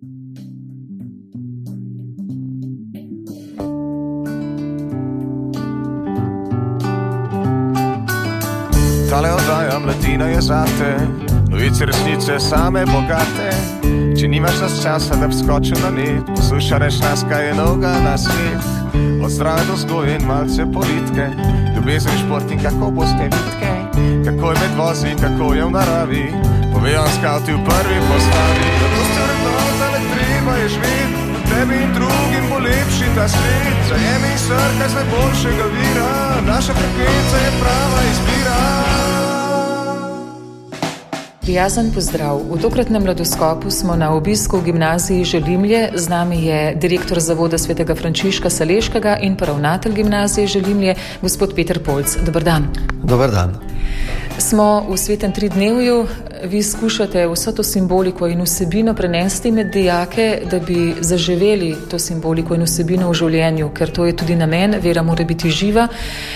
Tale oddaja Mladina je zate, novice resnice same bogate. Če nimaš nas časa, da bi skočil na net, poslušaš nas, kaj je novega na svet. Od zdrave do vzgoje in malce politike, ljubezen, šport in kako boste bitke. Kako je med vozi, kako je v naravi, povejo skavti v prvi postavi. Zato ste vrednotali, treba je živeti, tebi in drugim bo lepši ta svet. Zajemi in srkaj z najboljšega vira, naša frekvenca je prava izbira. Prijazen pozdrav. V tokratnem mladoskopu smo na obisku v gimnaziji Želimlje. Z nami je direktor Zavoda svetega Frančiška Saleškega in pa ravnatelj gimnazije Želimlje, gospod Peter Polc. Dober dan. Dober dan. Smo v svetem tridnevju. Vi skušate vso to simboliko in vsebino prenesti med dijake, da bi zaživeli to simboliko in vsebino v življenju, ker to je tudi namen, vera mora biti živa.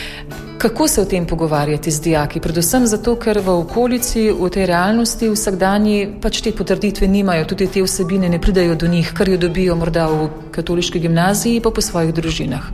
Kako se o tem pogovarjati z dijaki? Predvsem zato, ker v okolici, v tej realnosti vsakdanji pač te potrditve nimajo, tudi te vsebine ne pridajo do njih, kar jo dobijo morda v katoliški gimnaziji pa po svojih družinah.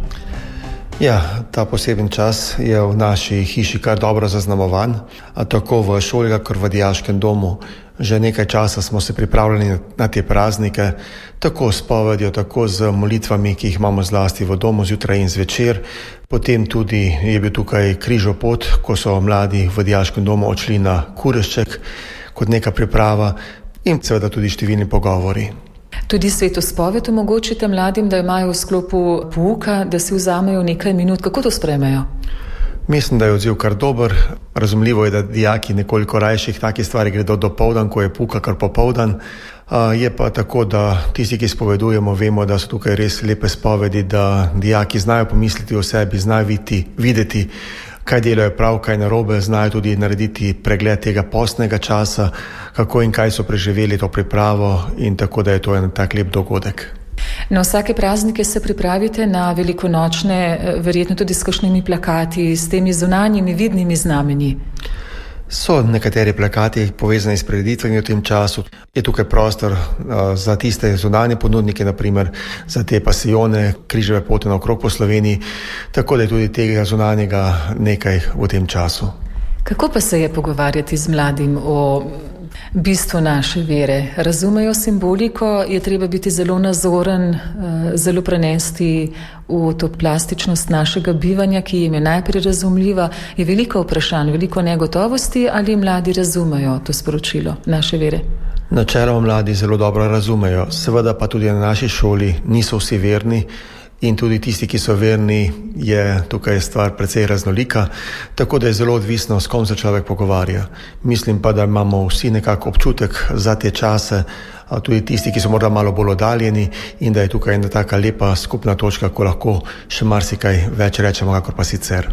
Ja, ta poseben čas je v naši hiši kar dobro zaznamovan, tako v šoli, kot v dijaškem domu. Že nekaj časa smo se pripravljali na te praznike, tako s povedjo, tako z molitvami, ki jih imamo zlasti v domu zjutraj in zvečer. Potem tudi je bil tukaj križopot, ko so mladi v dijaškem domu odšli na Kurešček kot neka priprava in seveda tudi številni pogovori. Tudi svetospoved omogočite mladim, da imajo v sklopu pouka, da si vzamejo nekaj minut. Kako to sprejmejo? Mislim, da je odziv kar dober. Razumljivo je, da dijaki nekoliko rajših takih stvari gredo dopoldan, ko je pouka kar popoldan. Je pa tako, da tisti, ki spovedujemo, vemo, da so tukaj res lepe spovedi, da dijaki znajo pomisliti o sebi, znajo videti, kaj delajo prav, kaj narobe, znajo tudi narediti pregled tega postnega časa, kako in kaj so preživeli to pripravo in tako, da je to en tak lep dogodek. Na vsake praznike se pripravite na velikonočne, verjetno tudi s kakšnimi plakati, s temi zunanjimi vidnimi znamenji. So nekateri plakati povezani s prireditvami v tem času. Je tukaj prostor za tiste zunanje ponudnike, naprimer za te pasijone, križeve poti naokrog po Sloveniji, tako da je tudi tega zunanjega nekaj v tem času. Kako pa se je pogovarjati z mladim o bistvu naše vere? Razumejo simboliko, je treba biti zelo nazoren, zelo prenesti v to plastičnost našega bivanja, ki jim je najprej razumljiva. Je veliko vprašanj, veliko negotovosti, ali mladi razumejo to sporočilo naše vere? Načeloma mladi zelo dobro razumejo, seveda pa tudi na naši šoli niso vsi verni. In tudi tisti, ki so verni, je tukaj stvar precej raznolika, tako da je zelo odvisno, s kom se človek pogovarja. Mislim pa, da imamo vsi nekako občutek za te čase, tudi tisti, ki so morda malo bolj oddaljeni, in da je tukaj ena taka lepa skupna točka, ko lahko še marsikaj več rečemo, kakor pa sicer.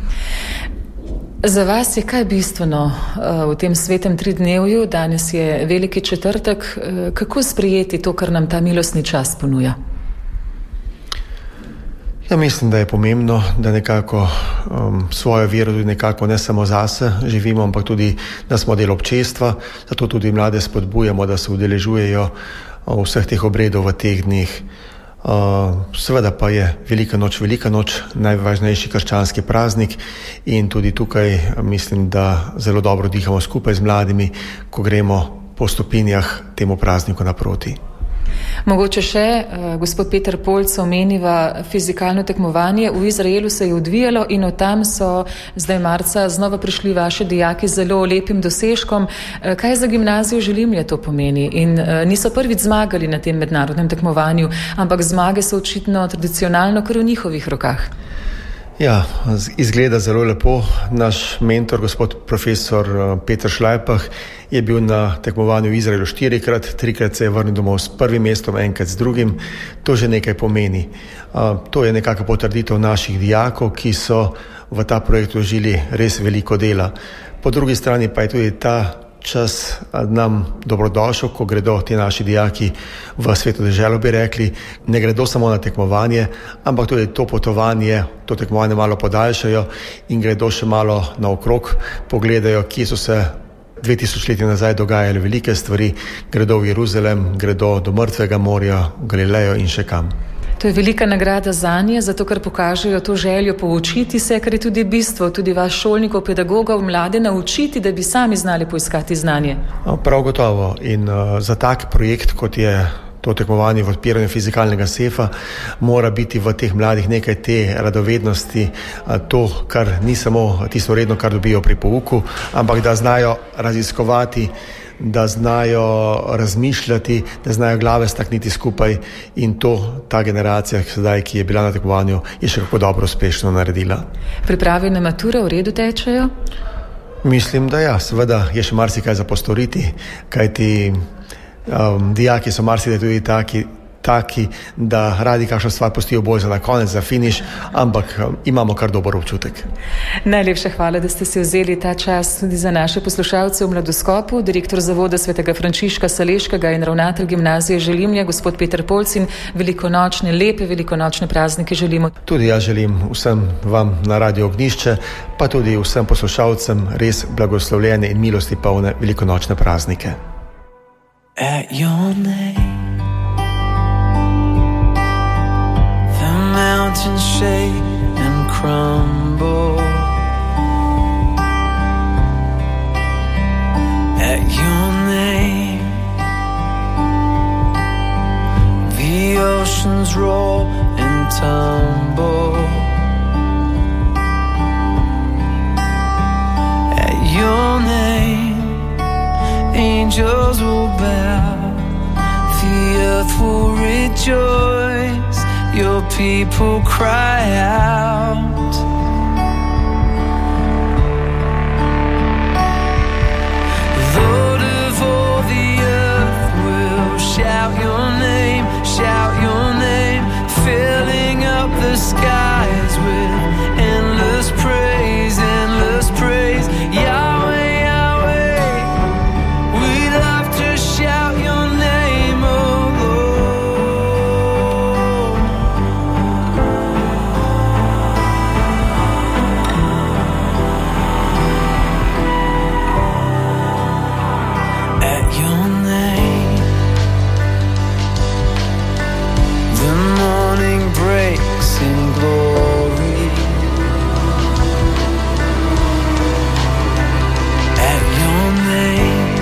Za vas je kaj bistveno v tem svetem tridnevju? Danes je veliki četrtek. Kako sprejeti to, kar nam ta milostni čas ponuja? Ja, mislim, da je pomembno, da nekako svojo vero tudi nekako ne samo zase živimo, ampak tudi, da smo del občestva, zato tudi mlade spodbujamo, da se udeležujejo vseh teh obredov v teh dneh. Seveda pa je Velika noč najvažnejši krščanski praznik in tudi tukaj mislim, da zelo dobro dihamo skupaj z mladimi, ko gremo po stopinjah temu prazniku naproti. Mogoče še, gospod Peter Polc, omeniva fizikalno tekmovanje. V Izraelu se je odvijalo in od tam so zdaj marca znova prišli vaši dijaki z zelo lepim dosežkom. Kaj za gimnazijo Želimlje to pomeni? In niso prvič zmagali na tem mednarodnem tekmovanju, ampak zmage so očitno tradicionalno kar v njihovih rokah. Ja, izgleda zelo lepo. Naš mentor, gospod profesor Peter Šlajpah, je bil na tekmovanju v Izraelu 4-krat, 3-krat se je vrnil domov s prvim mestom, enkrat z drugim. To že nekaj pomeni. To je nekako potrditev naših dijakov, ki so v ta projekt vložili res veliko dela. Po drugi strani pa je tudi ta čas nam dobrodošel, ko gredo ti naši dijaki v sveto deželo, bi rekli, ne gredo samo na tekmovanje, ampak tudi to potovanje, to tekmovanje malo podaljšajo in gredo še malo naokrog, pogledajo, kje so se 2000 let nazaj dogajale velike stvari, gredo v Jeruzalem, gredo do Mrtvega morja, v Galilejo in še kam. To je velika nagrada zanje, zato ker pokažejo to željo poučiti se, kar je tudi bistvo, tudi vas šolnikov, pedagogov, mlade naučiti, da bi sami znali poiskati znanje. Prav gotovo. In za tak projekt, kot je to tekmovanje v odpiranju fizikalnega sefa, mora biti v teh mladih nekaj te radovednosti, to, kar ni samo tisto redno, kar dobijo pri pouku, ampak da znajo raziskovati, da znajo razmišljati, da znajo glave stakniti skupaj, in to ta generacija sedaj, ki je bila na tekmovanju, je še kako dobro uspešno naredila. Priprave na maturo v redu tečejo? Mislim, da ja, seveda je še marsikaj za postoriti, kajti dijaki so marsikaj tudi taki, da radi kakšno stvar pustijo bolj za na konec, za finiš, ampak imamo kar dober občutek. Najlepša hvala, da ste si vzeli ta čas tudi za naše poslušalce v Mladoskopu. Direktor Zavoda Svetega Frančiška Saleškega in ravnatelj Gimnazije Želimlje, gospod Peter Polcin, lepe velikonočne praznike želimo. Tudi jaz želim vsem vam na Radio Ognjišče, pa tudi vsem poslušalcem res blagoslovljene in milosti polne velikonočne praznike. At your name mountains shake and crumble. At your name the oceans roll and tumble. At your name angels will bow, the earth will rejoice, your people cry out. Lord of all the earth will shout your name, filling up the skies with endless praise, Yahweh, Yahweh, we love to shout your name, oh Lord. At your name the morning breaks in glory. At your name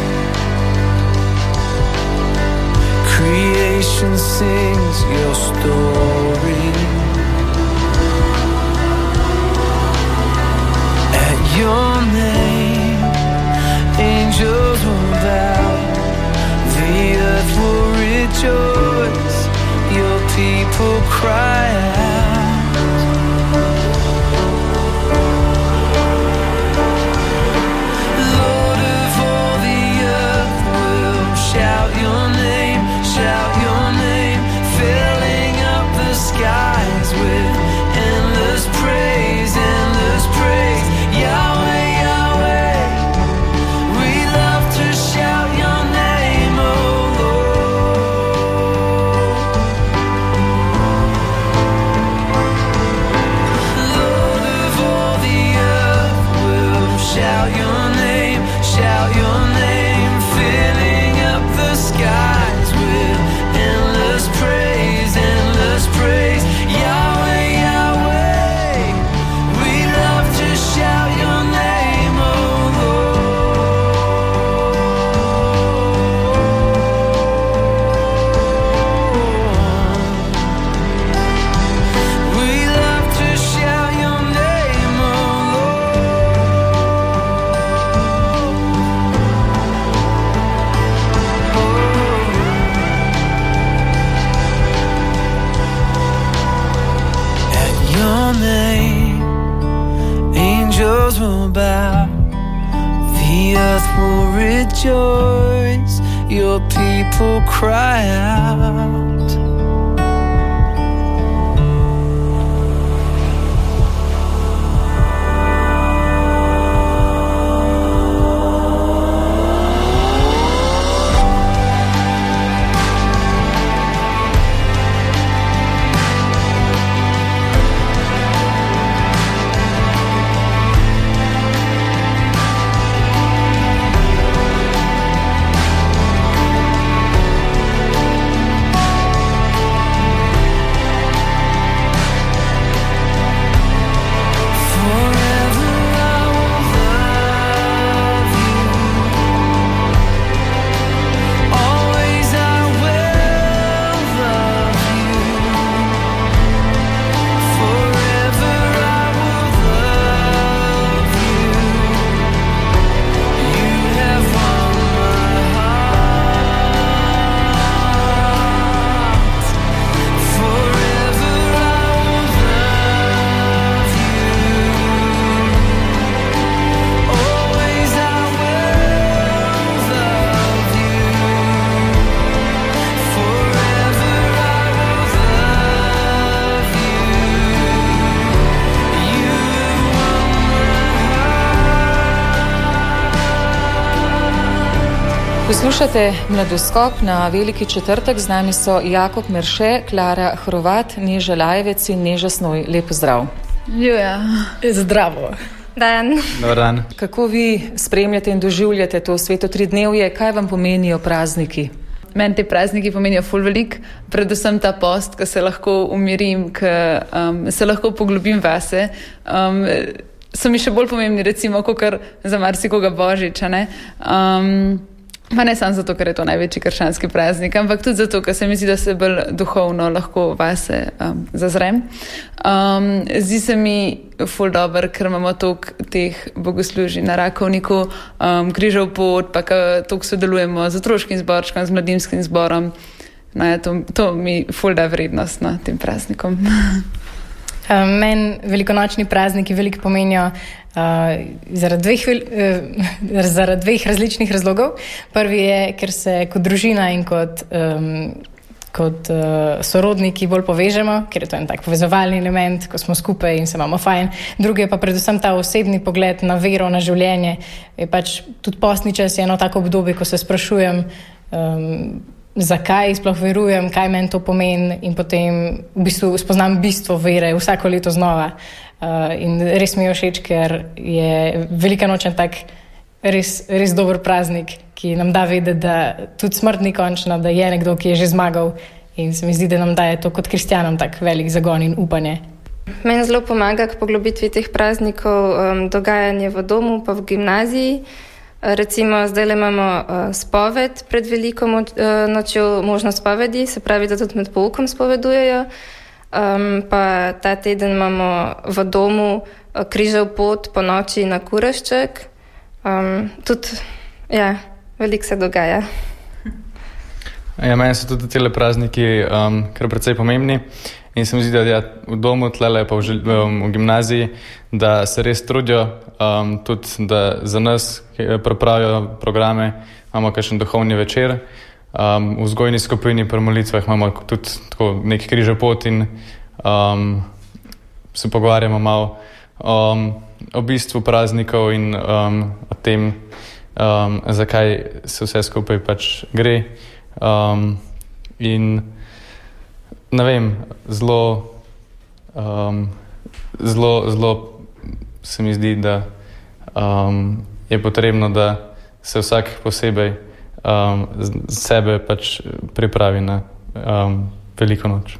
creation sings your story. At your name angels will bow, the earth will rejoice, your people cry out. Lord of all the earth will shout your name, filling up the skies with endless praise, Yahweh, Yahweh, we love to shout your name, oh Lord. Lord of all the earth will shout your name, filling up the skies with endless praise, Yahweh, Yahweh, we love to shout your name, oh Lord. We love to shout your name, oh Lord. At your name angels will bow, the earth will rejoice, your people cry out. Poslušate Mladoskop na Veliki četrtek. Z nami so Jakob Merše, Klara Hrovat, Neža Lajevec in Neža Snoj. Lep pozdrav. Juja. Zdravo. Dan. Dobar dan. Kako vi spremljate in doživljate to sveto tridnevje? Kaj vam pomenijo prazniki? Meni te prazniki pomenijo ful veliko, predvsem ta post, ko se lahko umirim, ko se lahko poglobim vase. So mi še bolj pomembni, recimo, kakor za marsikoga Božič, ne? Pa ne samo zato, ker je to največji krščanski praznik, ampak tudi zato, ker se mi zdi, da se bolj duhovno lahko vase zazrem. Zdi se mi ful dober, ker imamo toliko teh bogoslužij na Rakovniku, križev pot, pa toliko sodelujemo z otroškim zborčkom, z mladinskim zborom. No, ja, to mi ful da vrednost na tem praznikom. Meni velikonočni prazniki veliko pomenijo zaradi dveh različnih razlogov. Prvi je, ker se kot družina in kot sorodniki bolj povežemo, ker je to en tak povezovalni element, ko smo skupaj in se imamo fajn. Drugi je pa predvsem ta osebni pogled na vero, na življenje. Je pač tudi postni čas je eno tako obdobje, ko se sprašujem, zakaj sploh verujem, kaj meni to pomeni, in potem v bistvu spoznam bistvo vere vsako leto znova. In res mi je všeč, ker je Velika noč tak res dober praznik, ki nam da vedeti, da tudi smrt ni končna, da je nekdo, ki je že zmagal, in se mi zdi, da nam daje to kot kristjanom tak velik zagon in upanje. Meni zelo pomaga k poglobitvi teh praznikov dogajanje v domu pa v gimnaziji. Recimo, zdaj imamo spoved pred Veliko nočjo, možnost spovedi, se pravi, da tudi med poukom spovedujejo. Pa ta teden imamo v domu križev pot po noči na Kurašček. Tudi, ja, veliko se dogaja. Ja, meni so tudi tele prazniki kar precej pomembni. In se mi zdi, da v domu, tlele pa v gimnaziji, da se res trudijo, tudi da za nas pripravijo programe, imamo kakšen duhovni večer, v vzgojni skupini pri molitvah imamo tudi tako nek križev pot in se pogovarjamo malo o bistvu praznikov in o tem, zakaj se vse skupaj pač gre. In ne vem, zelo se mi zdi, da je potrebno, da se vsak posebej sebe pač pripravi na Veliko noč.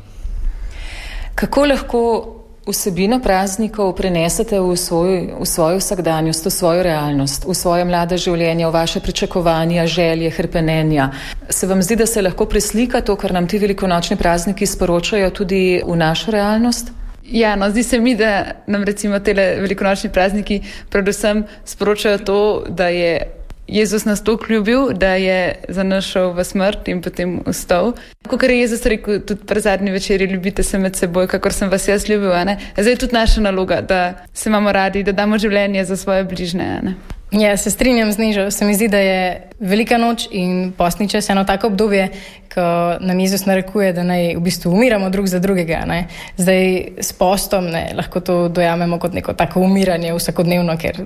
Kako lahko vsebino praznikov prenesete v svojo vsakdanjost, v svojo realnost, v svoje mlade življenje, v vaše pričakovanja, želje, hrepenenja? Se vam zdi, da se lahko preslika to, kar nam ti velikonočni prazniki sporočajo, tudi v našo realnost? Ja, no, zdi se mi, da nam recimo tele velikonočni prazniki predvsem sporočajo to, da je Jezus nas toliko ljubil, da je za nas šel v smrt in potem vstal. Kakor je Jezus rekel tudi pri zadnji večeri, ljubite se med seboj, kakor sem vas jaz ljubil, ne? Zdaj je tudi naša naloga, da se imamo radi, da damo življenje za svoje bližnje, ne? Ja, se strinjam z Nežo. Se mi zdi, da je Velika noč in postni čas eno tako obdobje, ko nam Jezus narekuje, da naj v bistvu umiramo drug za drugega, ne? Zdaj s postom lahko to dojamemo kot neko tako umiranje vsakodnevno, ker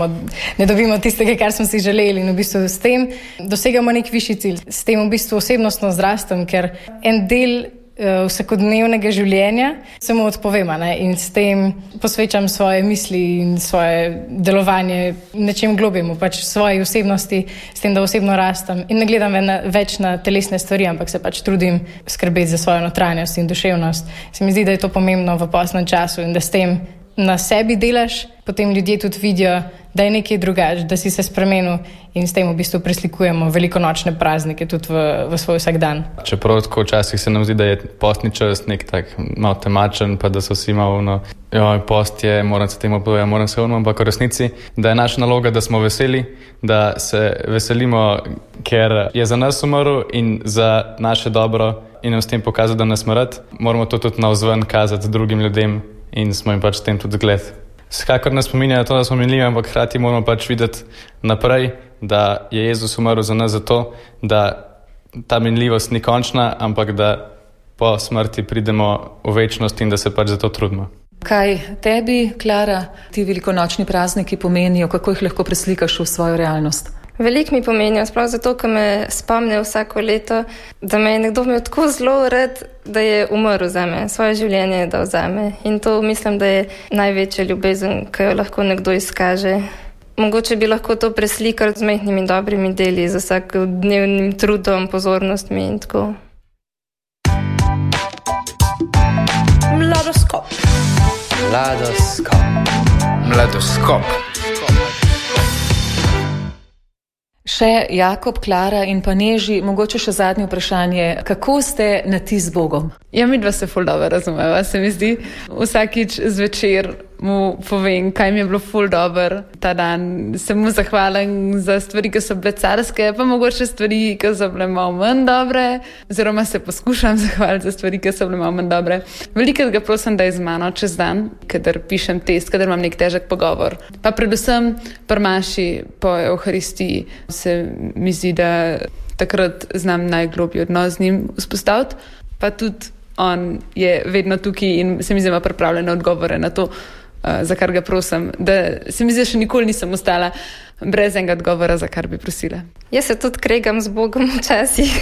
ne dobimo tistega, kar smo si želeli, in v bistvu s tem dosegamo nek višji cilj. S tem v bistvu osebnostno zrastem, ker en del vsakodnevnega življenja se mu odpovema, ne? In s tem posvečam svoje misli in svoje delovanje nečem globjemu, pač svoji osebnosti, s tem, da osebno rastem in ne gledam več na telesne stvari, ampak se pač trudim skrbeti za svojo notranjost in duševnost. Se mi zdi, da je to pomembno v postnem času in da s tem na sebi delaš, potem ljudje tudi vidijo, da je nekaj drugače, da si se spremenil, in s tem v bistvu preslikujemo velikonočne praznike tudi v svoj vsakdan. Čeprav tako včasih se nam zdi, da je postni čas nek tak malo temačen, pa da so vsi malo post je, moram se temu povedati, moram se ampak v resnici, da je naša naloga, da smo veseli, da se veselimo, ker je za nas umrl in za naše dobro in s tem pokazati, da nas rad. Moramo to tudi navzven kazati drugim ljudem in smo jim pač s tem tudi zgled. Vsekakor nas spominja na to, da smo minljivi, ampak hkrati moramo pač videti naprej, da je Jezus umrl za nas zato, da ta minljivost ni končna, ampak da po smrti pridemo v večnost in da se pač za to trudimo. Kaj tebi, Klara, ti velikonočni prazniki pomenijo, kako jih lahko preslikaš v svojo realnost? Veliko mi pomenijo, sprav zato, ker me spomnijo vsako leto, da me je nekdo imel tako zelo rad, da je umrl zame, svoje življenje je dal zame. In to mislim, da je največja ljubezen, ki jo lahko nekdo izkaže. Mogoče bi lahko to preslikali z majhnimi dobrimi deli, z vsakodnevnim trudom, pozornostmi in tako. Mladoskop. Še Jakob, Klara in pa Neži, mogoče še zadnje vprašanje. Kako ste na ti z Bogom? Ja, midva se ful dobro razumeva, se mi zdi. Vsakič zvečer mu povem, kaj mi je bilo ful dobro ta dan. Se mu zahvalim za stvari, ki so bile carske, pa mogoče stvari, ki so bile malo manj dobre, oziroma se poskušam zahvaliti za stvari, ki so bile malo manj dobre. Velikrat ga prosim, da je z mano čez dan, kadar pišem test, kadar imam nek težek pogovor. Pa predvsem pri maši po Evharistiji se mi zdi, da takrat znam najgloblji odnos z njim vzpostaviti, pa tudi on je vedno tukaj in se mi zdi, ima pripravljene odgovore na to, za kar ga prosim. Da se mi zdi, še nikoli nisem ostala brez enega odgovora, za kar bi prosila. Jaz se tudi kregam z Bogom včasih,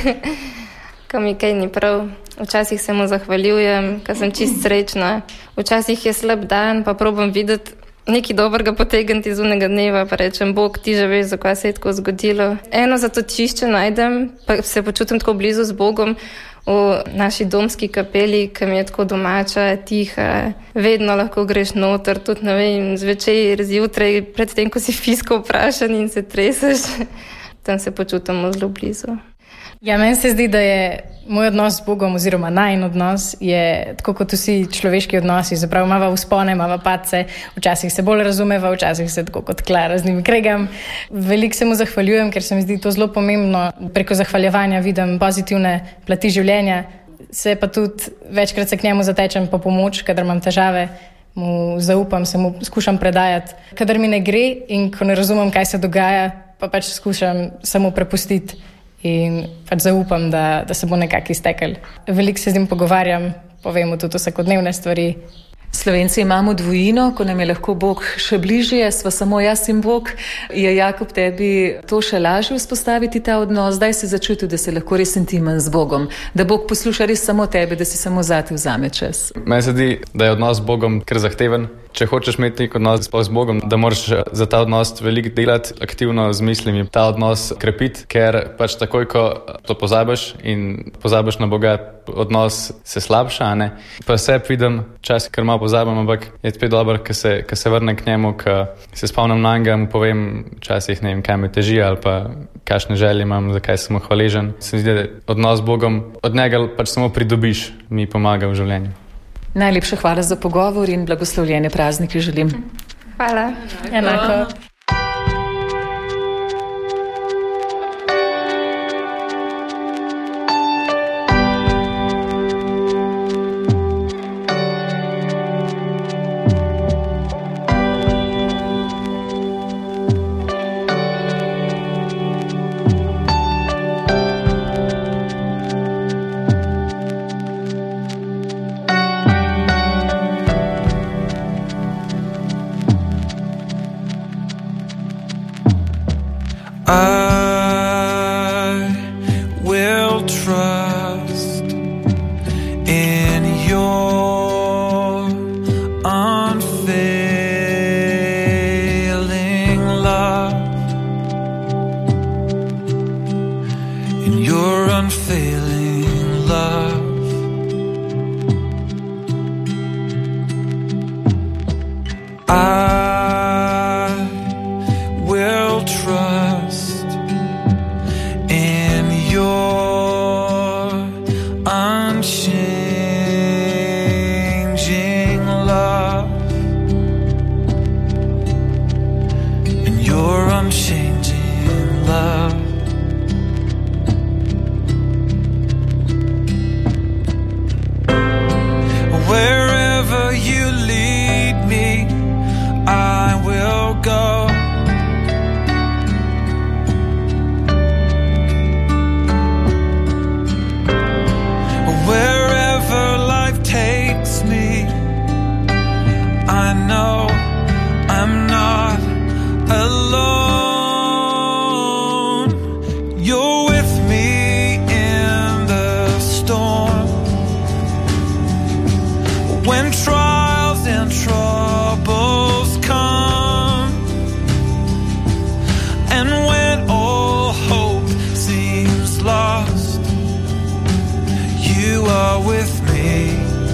ko mi kaj ni prav. Včasih se mu zahvaljujem, ko sem čist srečna. Včasih je slab dan, pa probam videti nekaj dobrega potegniti iz unega dneva, pa rečem, Bog, ti že veš, zakaj se je tako zgodilo. Eno zatočišče najdem, pa se počutim tako blizu z Bogom, v naši domski kapeli, ki mi je tako domača, tiha, vedno lahko greš noter, tudi ne vem, zvečer, zjutraj, predtem, ko si fisko vprašan in se treseš, tam se počutimo zelo blizu. Ja, meni se zdi, da je moj odnos z Bogom oziroma najin odnos je tako kot vsi človeški odnosi, zapravo imava vzpone, imava padce, včasih se bolj razumeva, včasih se tako kot Klara z njimi kregam. Veliko se mu zahvaljujem, ker se mi zdi to zelo pomembno. Preko zahvaljevanja vidim pozitivne plati življenja, se pa tudi večkrat se k njemu zatečem po pomoč, kadar imam težave, mu zaupam, se mu skušam predajati. Kadar mi ne gre in ko ne razumem, kaj se dogaja, pa pač skušam samo prepustiti. In pač zaupam, da se bo nekako iztekel. Veliko se z njim pogovarjam, povem mu tudi vsakodnevne stvari. Slovenci imamo dvojino, ko nam je lahko Bog še bližje, sva samo jaz in Bog. Je Jakob tebi to še lažje vzpostaviti ta odnos? Zdaj si začutil, da si lahko res intimen z Bogom, da Bog posluša res samo tebe, da si samo zate vzame čas. Meni se zdi, da je odnos z Bogom kar zahteven. Če hočeš imeti nek odnos z Bogom, da moraš za ta odnos veliko delati, aktivno z mislimi ta odnos krepiti, ker pač takoj, ko to pozabiš in pozabiš na Boga, odnos se slabša, ne? Pa se vidim, čas, ker malo pozabim, ampak je spet dobro, ko se vrnem k njemu, ko se spomnim na njega, mu povem včasih, ne vem, kaj me teži ali pa kakšne želje imam, zakaj sem mu hvaležen. Se mi zdi, da odnos z Bogom, od njega pač samo pridobiš, mi pomaga v življenju. Najlepša hvala za pogovor in blagoslovljene praznike želim. Hvala. Enako. are with me.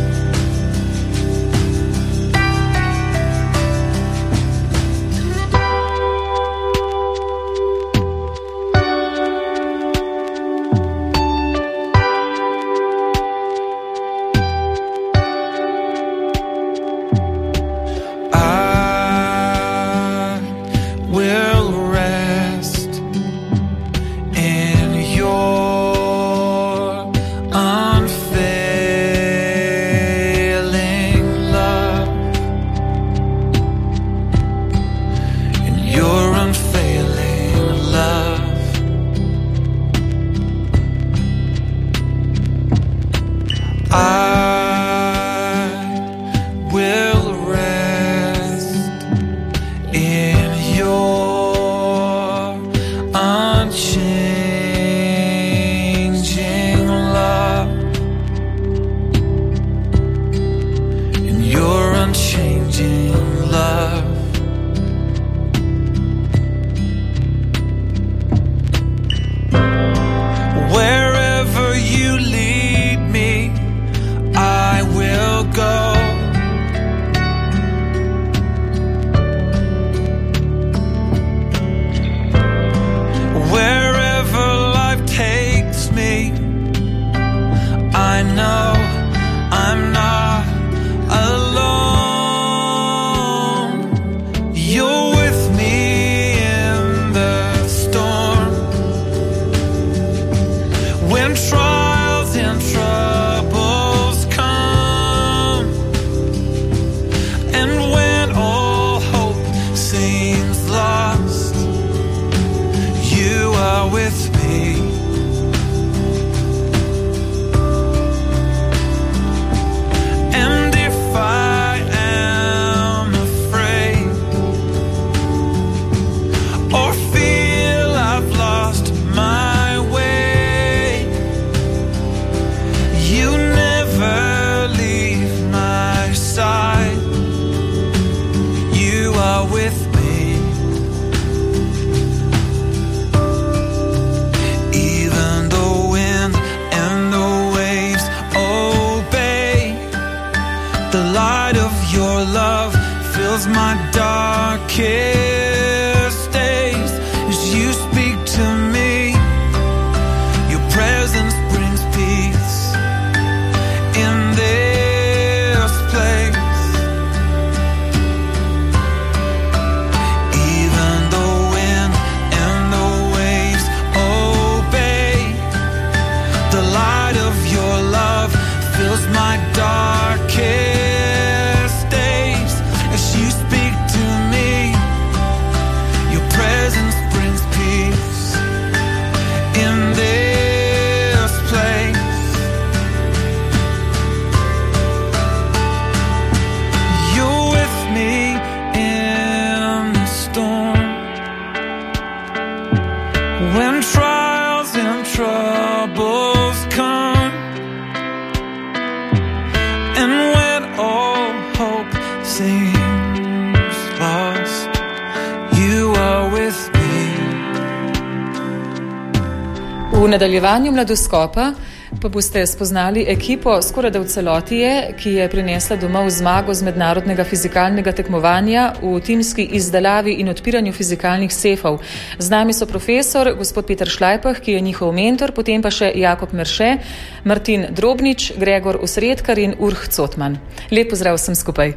V nadaljevanju Mladoskopa pa boste spoznali ekipo, skoraj da v celoti je, ki je prinesla domov zmago z mednarodnega fizikalnega tekmovanja v timski izdelavi in odpiranju fizikalnih sefov. Z nami so profesor, gospod Peter Šlajpah, ki je njihov mentor, potem pa še Jakob Merše, Martin Drobnič, Gregor Usredkar in Urh Cotman. Lep pozdrav vsem skupaj.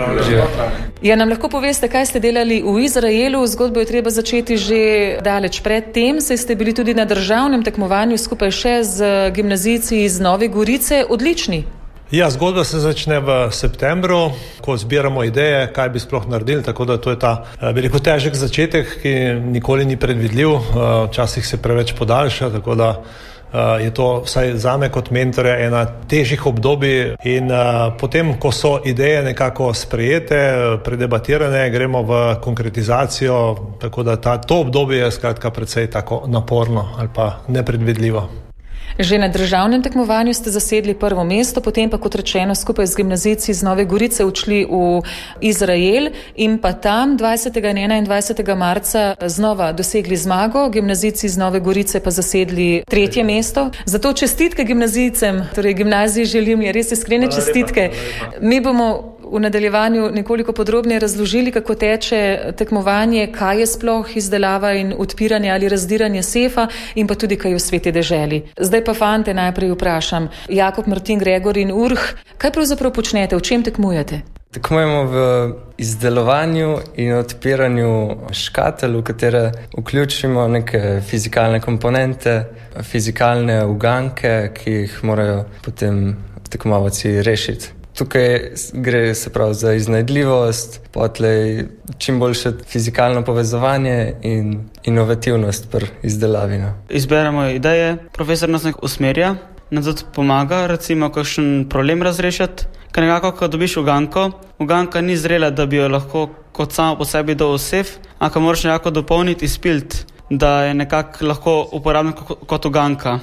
Ja, nam lahko poveste, kaj ste delali v Izraelu? Zgodbo je treba začeti že daleč pred tem, saj ste bili tudi na državnem tekmovanju skupaj še z gimnazijci iz Nove Gorice. Odlični. Ja, zgodba se začne v septembru, ko zbiramo ideje, kaj bi sploh naredili, tako da to je ta veliko težek začetek, ki nikoli ni predvidljiv, včasih se preveč podaljša, tako da je to vsaj zame kot mentorja ena težjih obdobij in potem, ko so ideje nekako sprejete, predebatirane, gremo v konkretizacijo, tako da to obdobje je skratka precej tako naporno ali pa nepredvidljivo. Že na državnem tekmovanju ste zasedli prvo mesto, potem pa, kot rečeno, skupaj z gimnazijci iz Nove Gorice odšli v Izrael in pa tam 20. in 21. marca znova dosegli zmago, gimnazijci iz Nove Gorice pa zasedli tretje mesto. Zato čestitke gimnazijcem, torej gimnaziji želim je res iskrene čestitke. Mi bomo v nadaljevanju nekoliko podrobneje razložili, kako teče tekmovanje, kaj je sploh izdelava in odpiranje ali razdiranje sefa in pa tudi kaj je v Sveti deželi. Zdaj pa fante najprej vprašam. Jakob, Martin, Gregor in Urh, kaj pravzaprav počnete, v čem tekmujete? Tekmujemo v izdelovanju in odpiranju škatel, v katere vključimo neke fizikalne komponente, fizikalne uganke, ki jih morajo potem tekmovalci rešiti. Tukaj gre se prav za iznajdljivost, potlej čim boljše fizikalno povezovanje in inovativnost pri izdelavi. Izberemo ideje, profesor nas nekaj usmerja, nam tudi pomaga, recimo, kakšen problem razrešiti, ker nekako, ko dobiš uganka ni zrela, da bi jo lahko kot samo po sebi dal v sef, ampak moraš nekako dopolniti, izpiliti, da je nekako lahko uporabno kot uganka.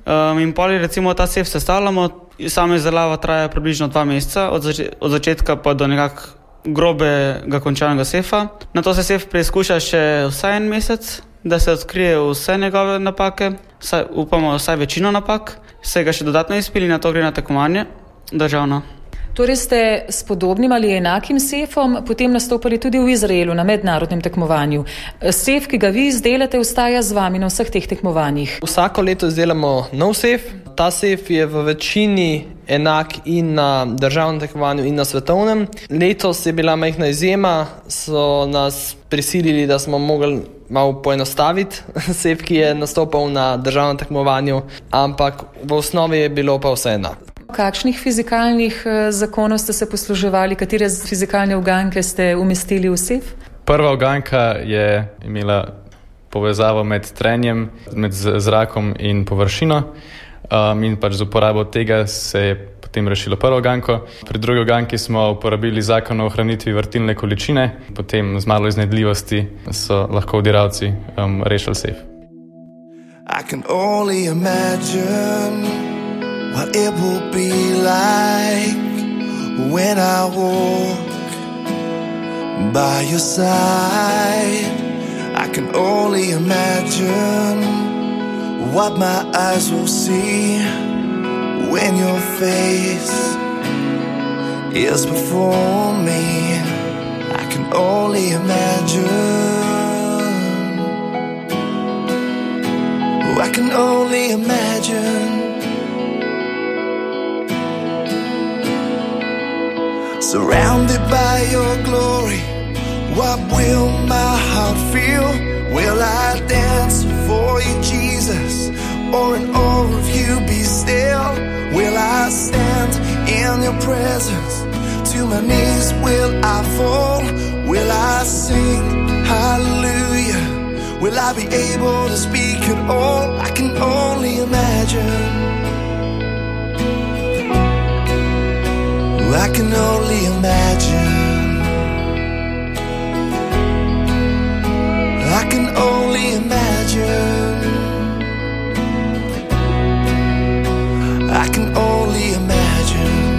In poli recimo ta sef sestavljamo, sama izdelava traja približno 2 meseca, od začetka pa do nekako grobega končanega sefa. Na to se sef preizkuša še vsaj 1 mesec, da se odkrije vse njegove napake, upamo vsaj večino napak, se ga še dodatno izpili, na to gre na tekmovanje državno. Torej ste s podobnim ali enakim sefom potem nastopali tudi v Izraelu na mednarodnem tekmovanju. Sef, ki ga vi izdelate, ostaja z vami na vseh teh tekmovanjih. Vsako leto izdelamo nov sef. Ta sef je v večini enak in na državnem tekmovanju in na svetovnem. Letos je bila majhna izjema, so nas prisilili, da smo mogli malo poenostaviti sef, ki je nastopal na državnem tekmovanju, ampak v osnovi je bilo pa vse enako. Kakšnih fizikalnih zakonov ste se posluževali, katere fizikalne uganke ste umestili v sef? Prva uganka je imela povezavo med trenjem, med zrakom in površino in pač z uporabo tega se je potem rešilo prvo uganko. Pri drugi uganki smo uporabili zakon o ohranitvi vrtilne količine, potem z malo iznajdljivosti so lahko vdiralci rešili sef. I can only imagine what it will be like when I walk by your side. I can only imagine what my eyes will see when your face is before me. I can only imagine. I can only imagine. Surrounded by your glory, what will my heart feel? Will I dance for you, Jesus, or in awe of you be still? Will I stand in your presence? To my knees will I fall? Will I sing hallelujah? Will I be able to speak at all? I can only imagine. I can only imagine. I can only imagine. I can only imagine.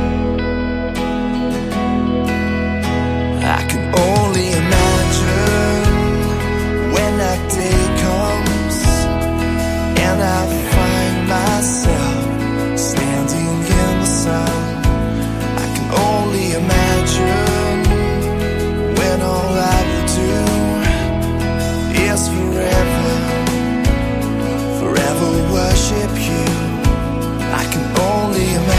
I can only imagine when that day comes and I find myself standing in the sun. Only imagine when all I will do is forever, forever worship you. I can only imagine.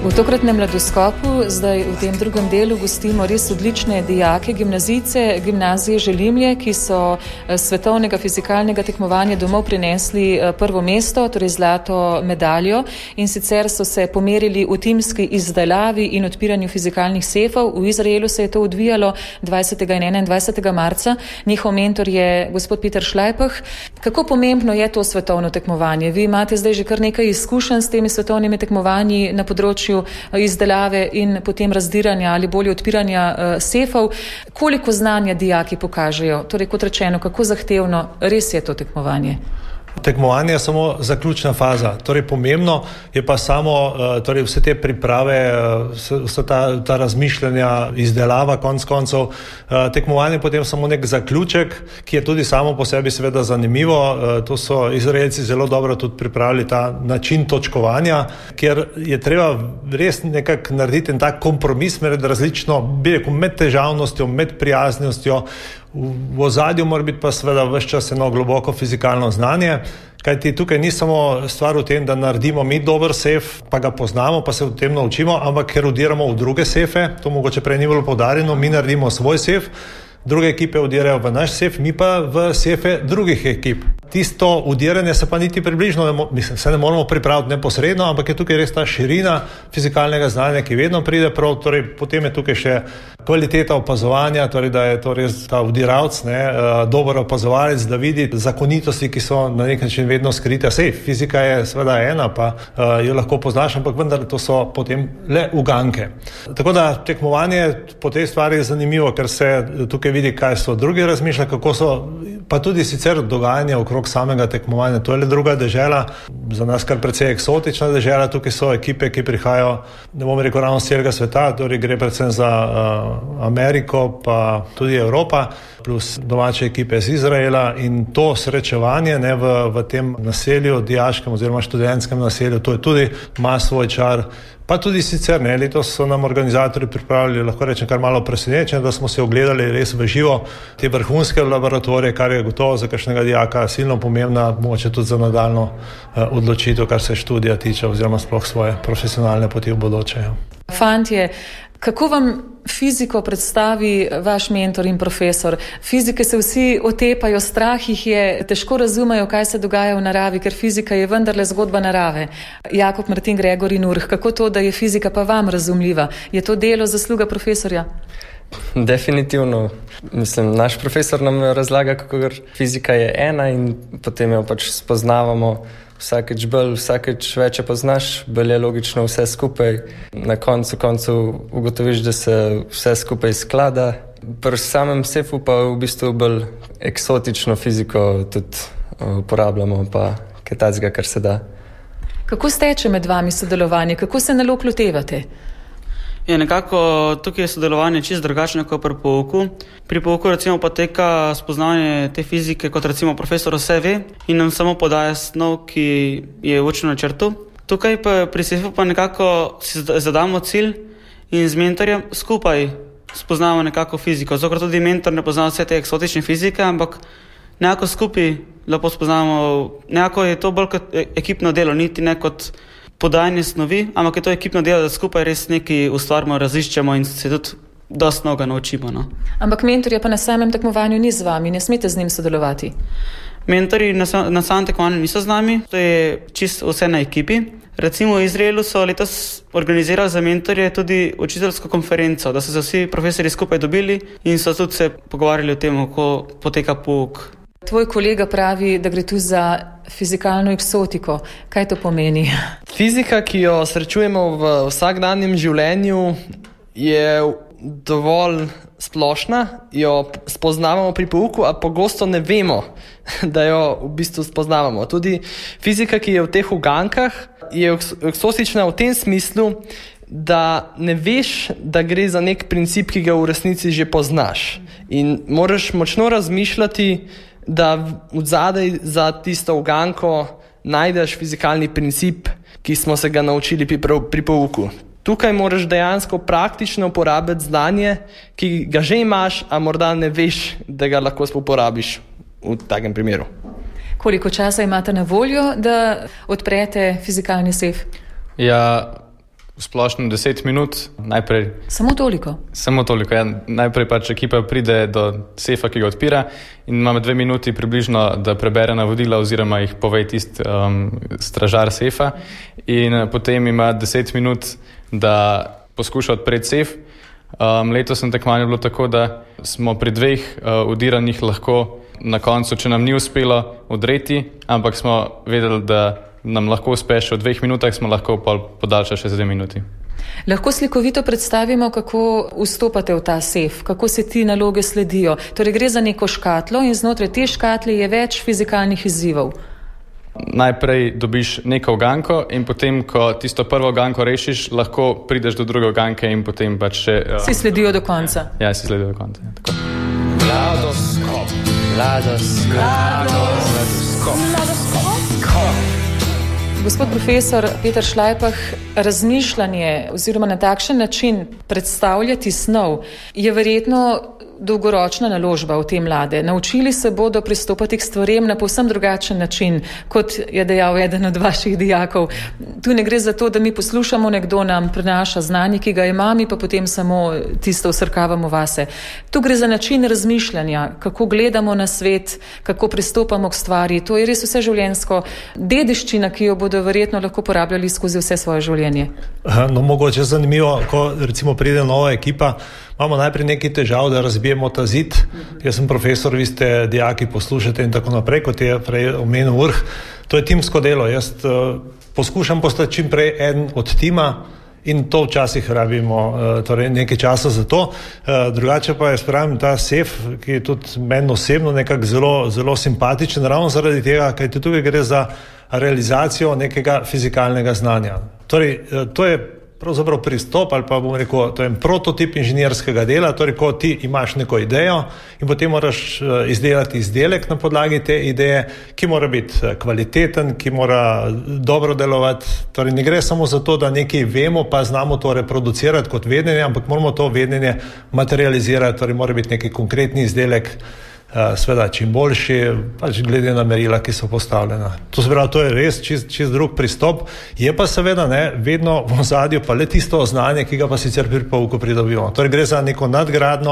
V tokratnem Mladoskopu zdaj v tem drugem delu gostimo res odlične dijake, gimnazijce, gimnazije Želimlje, ki so svetovnega fizikalnega tekmovanja domov prinesli prvo mesto, torej zlato medaljo, in sicer so se pomerili v timski izdelavi in odpiranju fizikalnih sefov. V Izraelu se je to odvijalo 20. in 21. marca. Njihov mentor je gospod Peter Šlajpah. Kako pomembno je to svetovno tekmovanje? Vi imate zdaj že kar nekaj izkušenj s temi svetovnimi tekmovanji na področju izdelave in potem razdiranja ali bolje odpiranja sefov. Koliko znanja dijaki pokažejo? Torej, kot rečeno, kako zahtevno res je to tekmovanje? Tekmovanje je samo zaključna faza. Torej, pomembno je pa samo torej vse te priprave, vse ta razmišljanja, izdelava konc koncev. Tekmovanje potem samo nek zaključek, ki je tudi samo po sebi seveda zanimivo. To so Izraelci zelo dobro tudi pripravili ta način točkovanja, kjer je treba res nekako narediti en tak kompromis med različno, bi rekel, med težavnostjo, med prijaznostjo. V ozadju mora biti pa seveda ves čas eno globoko fizikalno znanje, kajti tukaj ni samo stvar v tem, da naredimo mi dober sef, pa ga poznamo, pa se v tem naučimo, ampak ker vdiramo v druge sefe, to mogoče prej ni bilo poudarjeno, mi naredimo svoj sef, druge ekipe vdirajo v naš sef, mi pa v sefe drugih ekip. Tisto vdiranje se pa niti približno, se ne moramo pripraviti neposredno, ampak je tukaj res ta širina fizikalnega znanja, ki vedno pride prav, torej potem je tukaj še kvaliteta opazovanja, torej da je to res ta vdiralc, dober opazovalec, da vidi zakonitosti, ki so na nek način vedno skrite. Sej, fizika je seveda ena, pa jo lahko poznaš, ampak vendar to so potem le uganke. Tako da tekmovanje po tej stvari je zanimivo, ker se tukaj vidi, kaj so drugi razmišljali, kako so, pa tudi sicer dogajanje okrog samega tekmovanja. To je le druga dežela, za nas kar precej eksotična dežela. Tukaj so ekipe, ki prihajajo, ne bom rekel ravno z celega sveta, torej gre predvsem za Ameriko, pa tudi Evropa, plus domače ekipe iz Izraela, in to srečevanje v tem naselju, dijaškem oziroma študentskem naselju, to je tudi ima svoj čar. Pa tudi sicer, letos so nam organizatorji pripravili, lahko rečem, kar malo presenečenje, da smo se ogledali res v živo te vrhunske laboratorije, kar je gotovo za kakšnega dijaka silno pomembna, mogoče tudi za nadaljno odločitev, kar se študija tiče, oziroma sploh svoje profesionalne poti v bodoče. Fantje, kako vam fiziko predstavi vaš mentor in profesor? Fizike se vsi otepajo, strah jih je, težko razumejo, kaj se dogaja v naravi, ker fizika je vendarle zgodba narave. Jakob, Martin, Gregor in Urh, kako to, da je fizika pa vam razumljiva? Je to delo zasluga profesorja? Definitivno. Mislim, naš profesor nam razlaga, kako fizika je ena in potem jo pač spoznavamo. Vsakeč bolj, vsakeč več poznaš, bolj je logično vse skupaj. Na koncu ugotoviš, da se vse skupaj sklada. Pri samem sefu pa v bistvu bolj eksotično fiziko tudi uporabljamo, pa kaj tacga, kar se da. Kako steče med vami sodelovanje? Kako se nalog lotevate? Nekako tukaj je sodelovanje čisto drugačno kot pri pouku. Pri pouku recimo poteka spoznavanje te fizike, kot recimo profesor vse ve in nam samo podaja snov, ki je v učnem načrtu. Tukaj pa pri sefu pa nekako si zadamo cilj in z mentorjem skupaj spoznamo nekako fiziko. Zato tudi mentor ne pozna vse te eksotične fizike, ampak nekako skupaj lepo spoznamo. Nekako je to bolj kot ekipno delo, niti ne kot podajanje snovi, ampak je to ekipno delo, da skupaj res nekaj ustvarimo, raziščemo in se tudi dosti mnogo naučimo. Ampak mentorja pa na samem tekmovanju ni z vami, ne smete z njim sodelovati? Mentorji na samem tekmovanju niso z nami, to je čisto vse na ekipi. Recimo v Izraelu so letos organizirali za mentorje tudi učiteljsko konferenco, da so se vsi profesori skupaj dobili in so tudi se pogovarjali o tem, kako poteka pouk. Tvoj kolega pravi, da gre tu za fizikalno eksotiko. Kaj to pomeni? Fizika, ki jo srečujemo v vsakdanjem življenju, je dovolj splošna, jo spoznavamo pri pouku, a pogosto ne vemo, da jo v bistvu spoznavamo. Tudi fizika, ki je v teh ugankah, je eksotična v tem smislu, da ne veš, da gre za nek princip, ki ga v resnici že poznaš. In moraš močno razmišljati, da odzadaj za tisto uganko najdeš fizikalni princip, ki smo se ga naučili pri pouku. Tukaj moraš dejansko praktično uporabiti znanje, ki ga že imaš, a morda ne veš, da ga lahko uporabiš v takem primeru. Koliko časa imate na voljo, da odprete fizikalni sef? Ja, Splošno 10 minut, najprej. Samo toliko? Samo toliko, ja. Najprej pač ekipa pride do sefa, ki ga odpira in imamo 2 minuti približno, da prebere navodila oziroma jih pove tisti stražar sefa in potem ima 10 minut, da poskuša odpreti sef. Letos na tekmovanju bilo tako, da smo pri 2 vdiranjih lahko na koncu, če nam ni uspelo odreti, ampak smo vedeli, da nam lahko uspe še v 2 minutah, smo lahko podaljšali še za 2 minuti. Lahko slikovito predstavimo, kako vstopate v ta sef, kako se ti naloge sledijo. Torej gre za neko škatlo in znotraj te škatle je več fizikalnih izzivov. Najprej dobiš neko uganko in potem, ko tisto prvo uganko rešiš, lahko prideš do druge uganke in potem pač še... Si sledijo do konca. Ja, si sledijo do konca. Ja, Gospod profesor Peter Šlajpah, razmišljanje oziroma na takšen način predstavljati snov je verjetno dolgoročna naložba v te mlade. Naučili se bodo pristopati k stvarem na povsem drugačen način, kot je dejal eden od vaših dijakov. Tu ne gre za to, da mi poslušamo, nekdo nam prenaša znanje, ki ga ima, mi pa potem samo tisto vsrkavamo vase. Tu gre za način razmišljanja, kako gledamo na svet, kako pristopamo k stvari. To je res vseživljenjsko dediščina, ki jo bodo verjetno lahko porabljali skozi vse svoje življenje. No, mogoče zanimivo, ko recimo pride nova ekipa, imamo najprej nekaj težav, da razbijemo ta zid. Jaz sem profesor, vi ste dijaki, poslušate in tako naprej, kot je prej omenil Urh. To je timsko delo. Jaz poskušam postati čim prej eden od tima in to včasih rabimo torej nekaj časa za to. Drugače pa je spravim ta sef, ki je tudi meni osebno nekako zelo, zelo simpatičen, ravno zaradi tega, kaj tukaj gre za realizacijo nekega fizikalnega znanja. Torej, to je pravzaprav pristop ali pa bom rekel, to je prototip inženirskega dela, torej ko ti imaš neko idejo in potem moraš izdelati izdelek na podlagi te ideje, ki mora biti kvaliteten, ki mora dobro delovati. Torej ne gre samo za to, da nekaj vemo, pa znamo to reproducirati kot vedenje, ampak moramo to vedenje materializirati, torej mora biti neki konkretni izdelek, seveda čim boljši, pač glede na merila, ki so postavljena. To se pravi, to je res čist drug pristop, je pa seveda vedno v ozadju pa le tisto znanje, ki ga pa sicer pri pouku pridobimo. Torej gre za neko nadgradno,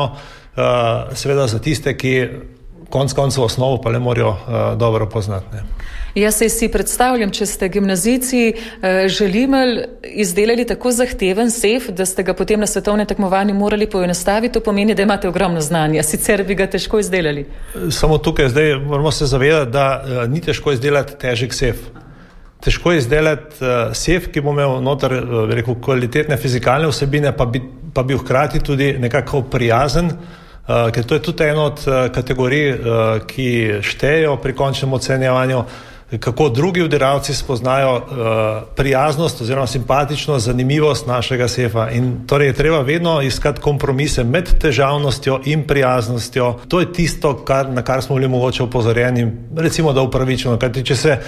seveda za tiste, ki konec koncev osnovo pa le morajo dobro poznati. Jaz se si predstavljam, če ste gimnazijci želimel izdelali tako zahteven sef, da ste ga potem na svetovne tekmovanje morali poenostaviti, to pomeni, da imate ogromno znanja, sicer bi ga težko izdelali. Samo tukaj zdaj moramo se zavedati, da ni težko izdelati težek sef. Težko je izdelati sef, ki bo imel noter rekel, kvalitetne fizikalne vsebine, pa bi hkrati tudi nekako prijazen, ker to je tudi eno od kategorij, ki štejejo pri končnem ocenjevanju, kako drugi vdiralci spoznajo prijaznost oziroma simpatičnost, zanimivost našega sefa. In torej je treba vedno iskati kompromise med težavnostjo in prijaznostjo. To je tisto, na kar smo bili mogoče opozorjeni, recimo da upravičeno. Kajti če se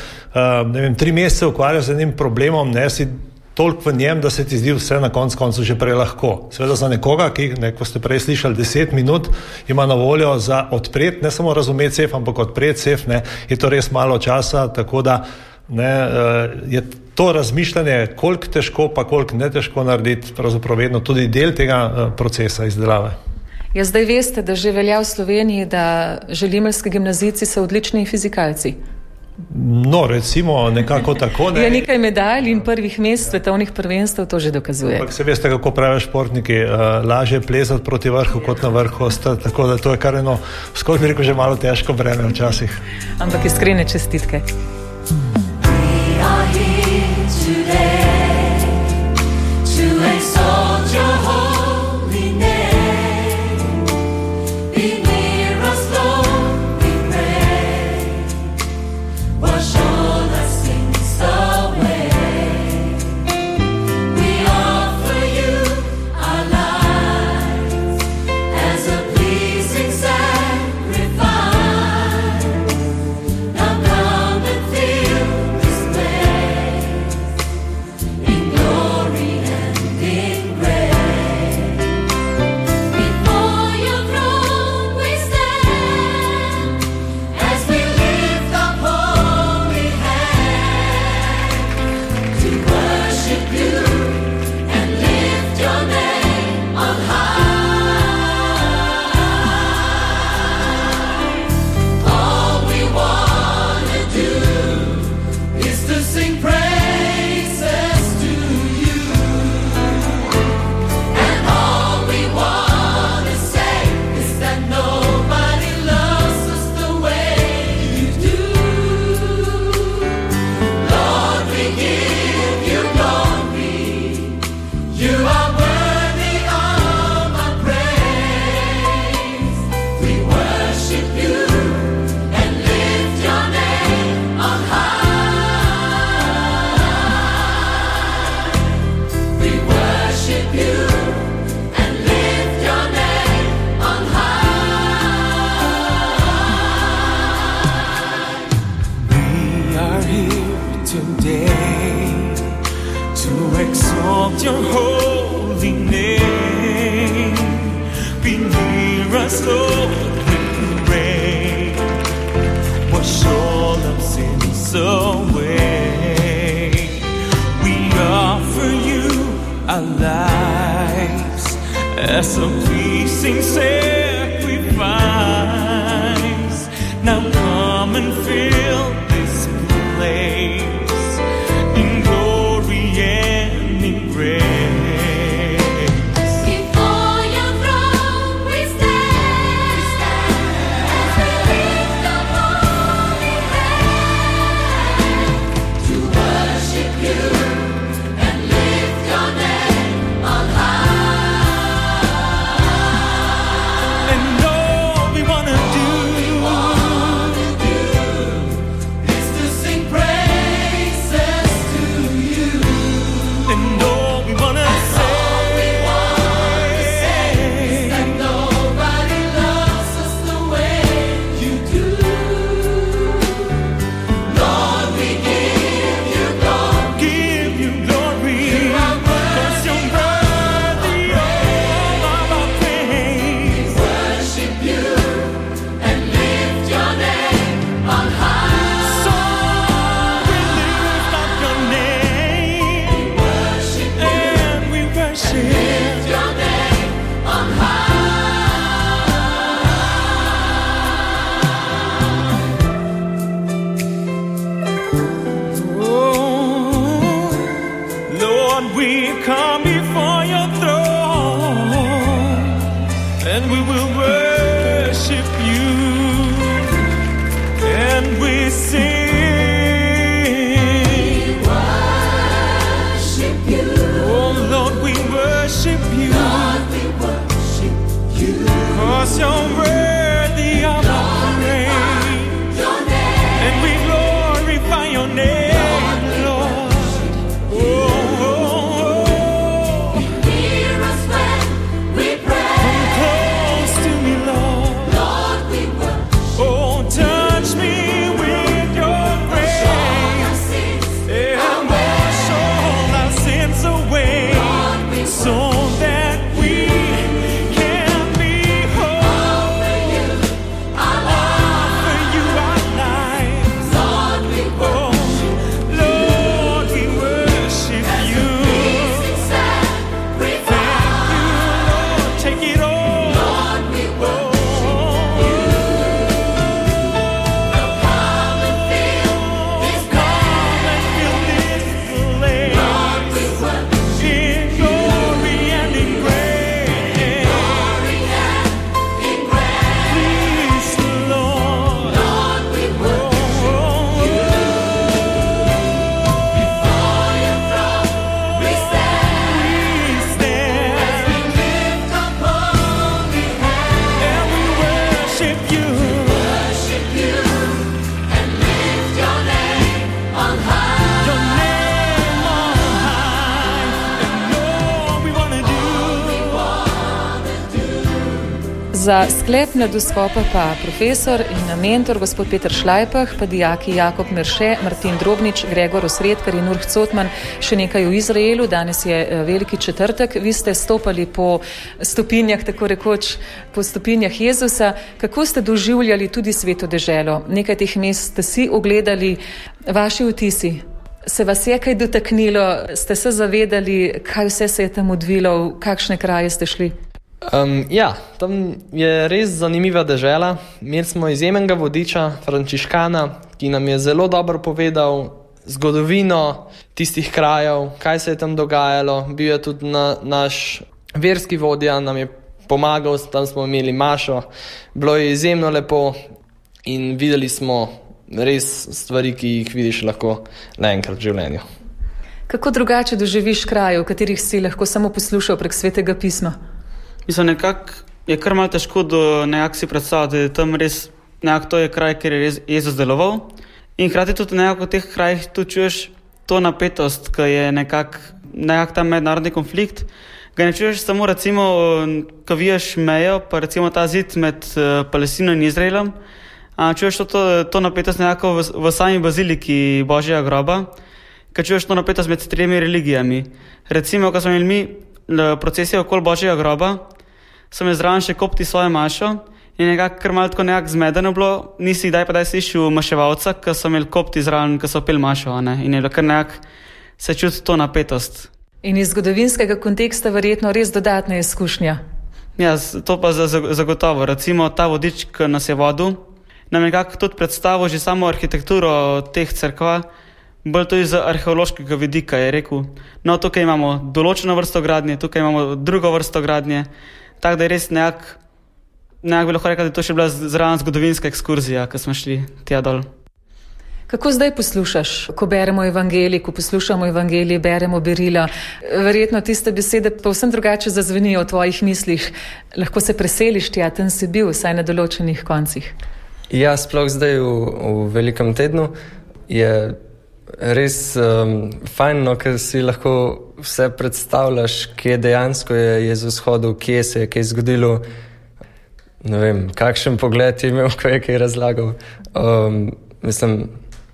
3 mesece ukvarjaš z enim problemom, si toliko v njem, da se ti zdi vse na koncu že prej lahko. Seveda za nekoga, ki, ko ste prej slišali, 10 minut ima na voljo za odpreti, ne samo razumeti sef, ampak odpreti sef, je to res malo časa, tako da je to razmišljanje, koliko težko pa koliko ne težko narediti, pravzaprav vedno tudi del tega procesa izdelave. Ja, zdaj veste, da že velja v Sloveniji, da želimeljski gimnazijci so odlični fizikalci. No, recimo nekako tako. Je nekaj medalj in prvih mest svetovnih prvenstev to že dokazuje. Ampak se veste, kako pravijo športniki, lažje plezati proti vrhu kot na vrhu ostati, tako da to je kar eno, skoro bi rekel, že malo težko breme včasih. Ampak iskrene čestitke. Come and today to exalt your holy name. Be near us, Lord, we pray. Wash all our sins away. We offer you our lives as a pleasing sacrifice. Now come and fill this place in glory and in grace. Before your throne we stand as we lift up holy hands to worship you and lift your name on high. And all we wanna do Is to sing praises to you. and all we wanna say Is that nobody loves us the way you do. Lord, we give you glory. give you glory, You are 'cause you're worthy of all our praise. worship you and lift your name on high. So we lift up your name Worship and we worship. your name on Oh, Lord, we come before your throne and we will worship you and we sing. worship you. Oh, Lord, we worship you Lord, we worship you. 'cause you're worthy of our praise Your name. and we glorify your name, Lord. Oh, Hear us when we pray. close to me, Lord. Lord, we worship. Oh, touch me with your grace and wash all our sins away so that we can be whole. Offer you our lives. Lord, we Oh, Lord, we worship you. Thank you, Lord. Take it all. Lord, we worship Come and fill this place in glory and in grace. Please, Lord. we stand We stand lift up holy hands. and we worship you. Worship you and lift your name on high. Your name on high. And all we wanna do. Za sklep mladoskopa pa profesor in mentor gospod Peter Šlajpah, pa dijaki Jakob Merše, Martin Drobnič, Gregor Osredkar in Urh Cotman, še nekaj v Izraelu. Danes je veliki četrtek. Vi ste stopali po stopinjah, tako rekoč, po stopinjah Jezusa. Kako ste doživljali tudi Sveto deželo? Nekaj teh mest ste si ogledali. Vaši vtisi? Se vas je kaj dotaknilo? Ste se zavedali, kaj vse se je tam odvilo, v kakšne kraje ste šli? Ja, tam je res zanimiva dežela. Imeli smo izjemnega vodiča, Frančiškana, ki nam je zelo dobro povedal zgodovino tistih krajev, kaj se je tam dogajalo. Bil je tudi naš verski vodja, nam je pomagal, tam smo imeli mašo. Bilo je izjemno lepo in videli smo res stvari, ki jih vidiš lahko le enkrat v življenju. Kako drugače doživiš kraje, v katerih si lahko samo poslušal prek Svetega pisma? Mislim, nekako je kar malo težko nekako si predstavljati, da je tam res nekako to je kraj, kjer je res Jezus deloval. In hkrati tudi nekako v teh krajih tu čuješ to napetost, ki je nekako ta mednarodni konflikt. Ga ne čuješ samo recimo, ko viješ mejo, pa recimo ta zid med Palestino in Izraelom, čuješ to napetost nekako v sami baziliki Božjega groba, ker čuješ to napetost med 3 religijami. Recimo, ko smo imeli mi procesijo okoli Božjega groba, so me zraven še kopti svojo mašo in nekako kar malo tako nekako zmedeno bilo, nisi kdaj pa daj slišal maševalca, ko so imeli kopti zraven, ko so peli mašo, ne? In je bilo kar nekako se čuti to napetost. In iz zgodovinskega konteksta verjetno res dodatna izkušnja. Ja, to pa zagotovo. Recimo ta vodič, ki nas je vodil, nam je nekako tudi predstavil že samo arhitekturo teh cerkva, bolj tudi iz arheološkega vidika je rekel. No, tukaj imamo določeno vrsto gradnje, tukaj imamo drugo vrsto gradnje, tako da je res nekako bi lahko rekel, da to še bila zraven zgodovinska ekskurzija, ko smo šli tja dol. Kako zdaj poslušaš, ko beremo evangelij, ko poslušamo evangelij, beremo berila? Verjetno tiste besede povsem drugače zazvenijo v tvojih mislih. Lahko se preseliš tja, tam si bil, vsaj na določenih koncih. Ja, sploh zdaj v velikem tednu je res fajn, ker si lahko vse predstavljaš, kje dejansko je Jezus hodil, kje se je kaj zgodilo. Ne vem, kakšen pogled je imel, ko je kaj razlagal. Mislim,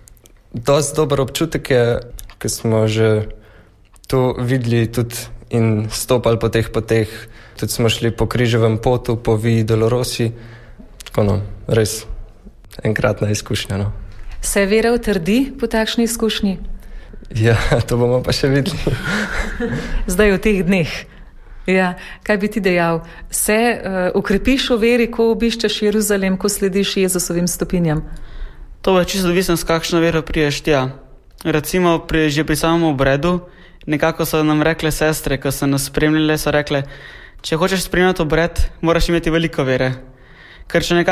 dosti dober občutek je, ko smo že to videli tudi in stopali po teh poteh. Tudi smo šli po križevem potu, po Via Dolorosi. Tako no, res enkratna izkušnja. No. Se vera utrdi po takšni izkušnji? Ja, to bomo pa še videli. Zdaj v teh dneh. Ja, kaj bi ti dejal? Se ukrepiš v veri, ko obiščeš Jeruzalem, ko slediš Jezusovim stopinjam? To je čisto odvisno, s kakšno vero priješ tja. Recimo že pri samem obredu, nekako so nam rekle sestre, ko so nas spremljale, so rekle, če hočeš spremljati obred, moraš imeti veliko vere. Ker če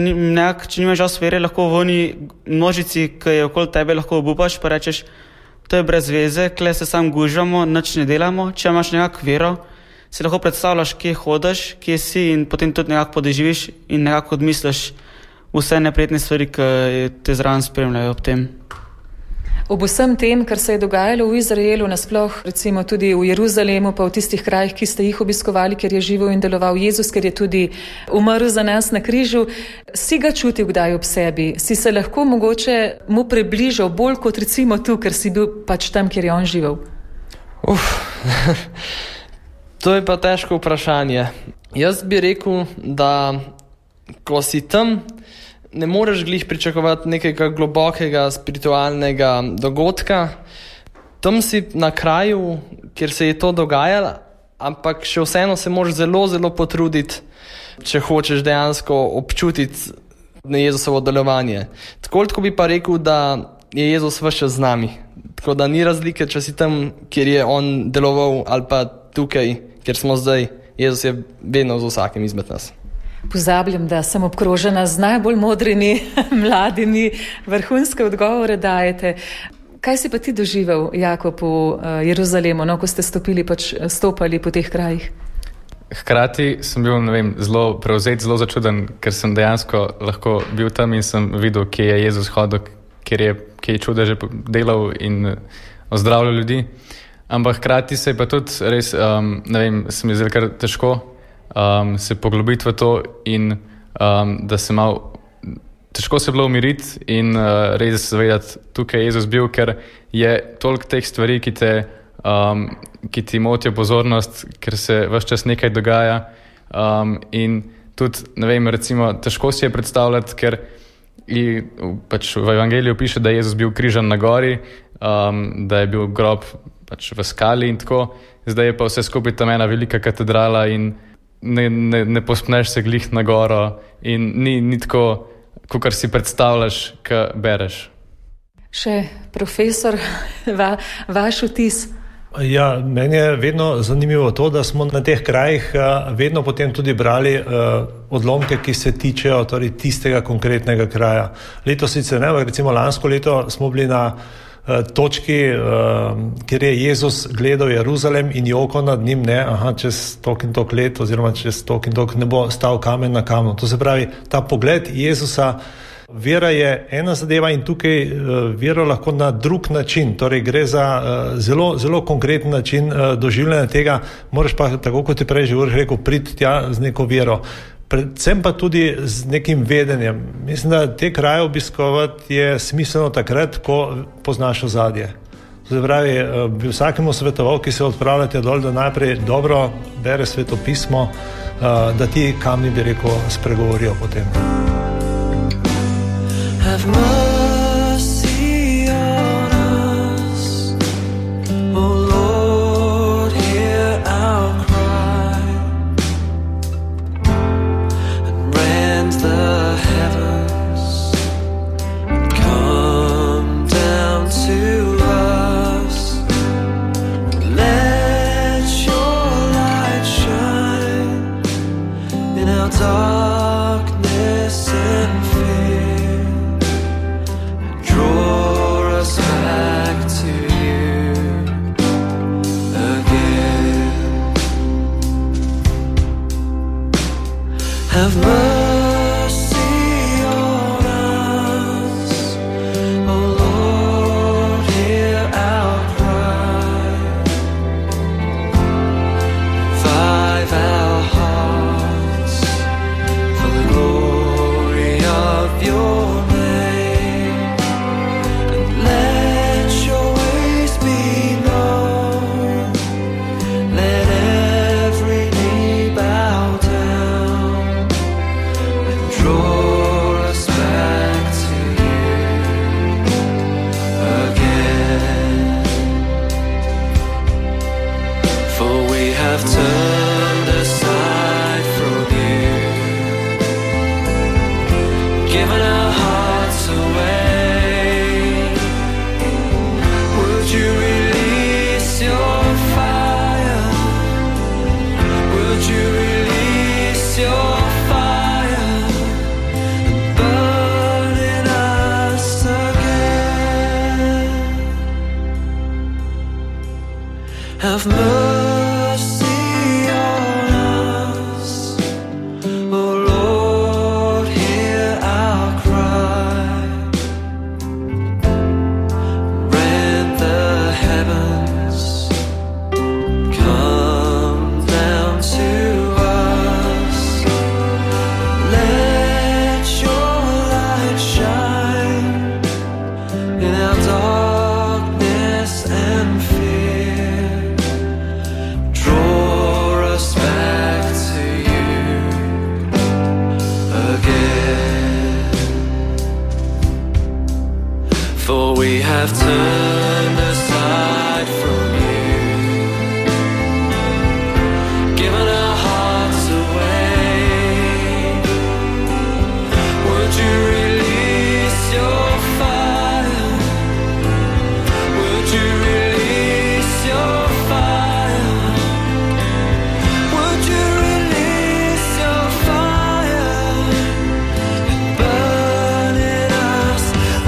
nimaš žal vere, lahko v oni množici, ki je okoli tebe, lahko obupaš, pa rečeš, to je brez veze, kle se sam gužamo, nič ne delamo. Če imaš nekako vero, si lahko predstavljaš, kje hodiš, kje si in potem tudi nekako podeživiš in nekako odmisliš vse neprijetne stvari, ki te zraven spremljajo ob tem. Ob vsem tem, kar se je dogajalo v Izraelu, nasploh recimo tudi v Jeruzalemu, pa v tistih krajih, ki ste jih obiskovali, ker je živel in deloval Jezus, ker je tudi umrl za nas na križu, si ga čutil kdaj ob sebi? Si se lahko mogoče mu približal bolj kot recimo tu, ker si bil pač tam, kjer je on živel? To je pa težko vprašanje. Jaz bi rekel, da ko si tam, ne moreš glih pričakovati nekega globokega spiritualnega dogodka. Tam si na kraju, kjer se je to dogajalo, ampak še vseeno se moraš zelo, zelo potruditi, če hočeš dejansko občutiti Jezusovo delovanje. Tako bi pa rekel, da je Jezus ves čas z nami. Tako da ni razlike, če si tam, kjer je on deloval, ali pa tukaj, kjer smo zdaj. Jezus je vedno z vsakim izmed nas. Pozabljam, da sem obkrožena z najbolj modrimi, mladimi, vrhunske odgovore dajete. Kaj si pa ti doživel, Jakob, v Jeruzalemu, ko ste stopali po teh krajih? Hkrati sem bil, zelo prevzet, zelo začuden, ker sem dejansko lahko bil tam in sem videl, kje je Jezus hodil, kje je čudeže delal in ozdravljal ljudi. Ampak hkrati se je pa tudi res, se mi je zelo kar težko se poglobiti v to in da se malo težko se bilo umiriti in res zavedati, tukaj je Jezus bil, ker je toliko teh stvari, ki ti motijo pozornost, ker se ves čas nekaj dogaja in tudi, recimo, težko si je predstavljati, ker pač v evangeliju piše, da je Jezus bil križan na gori, da je bil grob pač v skali in tako, zdaj je pa vse skupaj tam ena velika katedrala in ne pospneš se glih na goro in ni tako, kakor si predstavljaš, ko bereš. Še profesor, vaš vtis? Ja, meni je vedno zanimivo to, da smo na teh krajih vedno potem tudi brali odlomke, ki se tičejo torej tistega konkretnega kraja. Letos sicer ne, recimo lansko leto smo bili na točki, kjer je Jezus gledal Jeruzalem in jokal nad njim, čez tok in tok let oziroma čez tok in tok ne bo stal kamen na kamnu. To se pravi, ta pogled Jezusa, vera je ena zadeva in tukaj vero lahko na drug način, torej gre za zelo, zelo konkreten način doživljanja tega, moraš pa, tako kot je prej že rekel, priti tja z neko vero. predvsem pa tudi z nekim vedenjem. Mislim, da te kraje obiskovati je smiselno takrat, ko poznaš ozadje. Zdaj pravi, bi vsakemu svetoval, ki se odpravljate dol, da najprej dobro bere svetopismo, da ti kamni, bi rekel, spregovorijo potem. Have mercy on us, oh Lord, hear our cry, and rend the heavens, and come down to us, and let your light shine in our darkness and fear. Draw us back to you again. Have mercy on us, oh Lord, hear our cry. Revive our hearts for the glory of your turned aside from you, given our hearts away. Would you release your fire? Would you release your fire and burn in us again? Have mercy on us, oh Lord, hear our cry. Rend the heavens, come down to us. Let your light shine in our darkness and fear. Draw us back to you again. For we have turned aside from you, given our hearts away. Would you release your fire? Would you release your fire? Would you release your fire and burn in us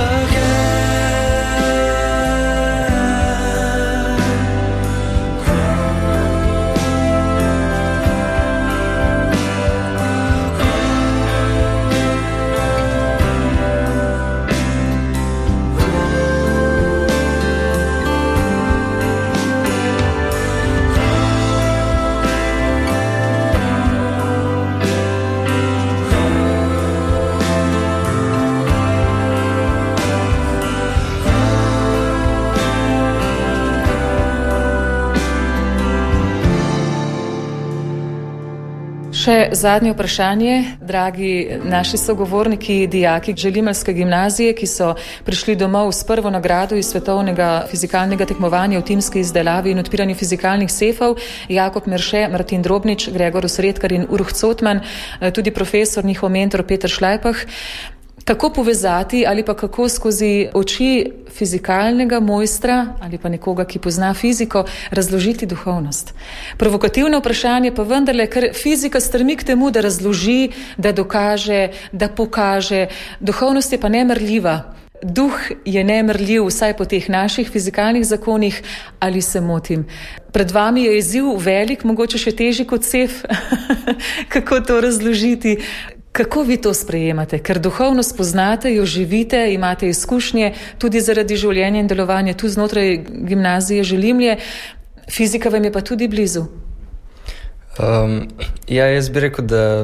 Še zadnje vprašanje, dragi naši sogovorniki, dijaki Želimeljske gimnazije, ki so prišli domov s prvo nagrado iz svetovnega fizikalnega tekmovanja v timski izdelavi in odpiranju fizikalnih sefov, Jakob Merše, Martin Drobnič, Gregor Osredkar in Uroš Cotman, tudi profesor, njihov mentor Peter Šlajpah. Kako povezati ali pa kako skozi oči fizikalnega mojstra ali pa nekoga, ki pozna fiziko, razložiti duhovnost? Provokativno vprašanje pa vendarle, ker fizika stremi k temu, da razloži, da dokaže, da pokaže. Duhovnost je pa nemerljiva. Duh je nemerljiv, vsaj po teh naših fizikalnih zakonih, ali se motim? Pred vami je izziv velik, mogoče še težji kot sef. Kako to razložiti? Kako vi to sprejemate? Ker duhovnost poznate, jo živite, imate izkušnje tudi zaradi življenja in delovanja tu znotraj gimnazije Želimlje. Fizika vam je pa tudi blizu. Ja, jaz bi rekel, da